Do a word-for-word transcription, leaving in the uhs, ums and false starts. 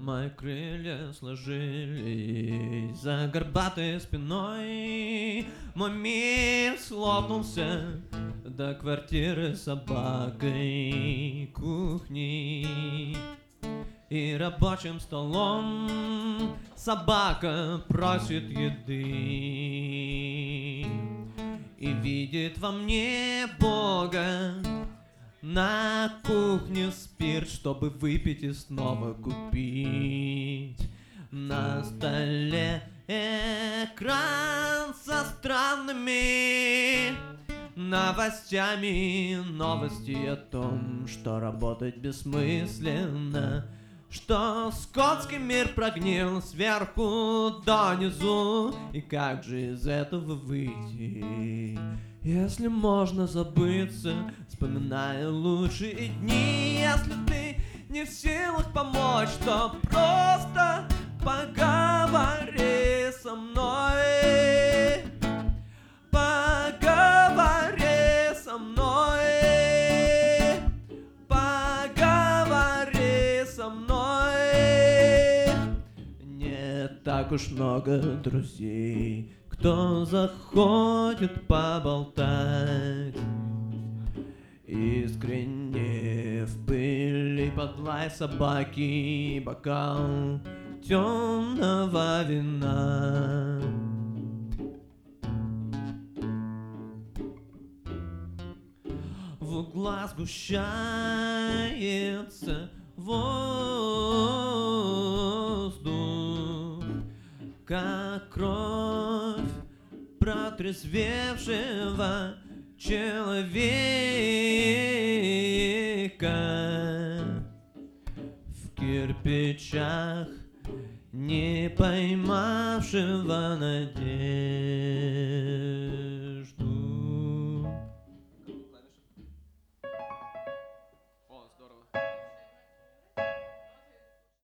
Мои крылья сложились за горбатой спиной. Мой мир слопнулся до квартиры с собакой, кухни и рабочим столом. Собака просит еды и видит во мне Бога. На кухне спирт, чтобы выпить и снова купить. На столе экран со странными новостями. Новости о том, что работать бессмысленно, что скотский мир прогнил сверху донизу. И как же из этого выйти, если можно забыться, вспоминая лучшие дни? Если ты не в силах помочь, то просто поговори со мной. Поговори со мной. Поговори со мной. Не так уж много друзей, кто захочет поболтать искренне в пыли под лай собаки, бокал темного вина. В углах сгущается воздух, как кровь протрезвевшего человека. В кирпичах, не поймавшего надежд.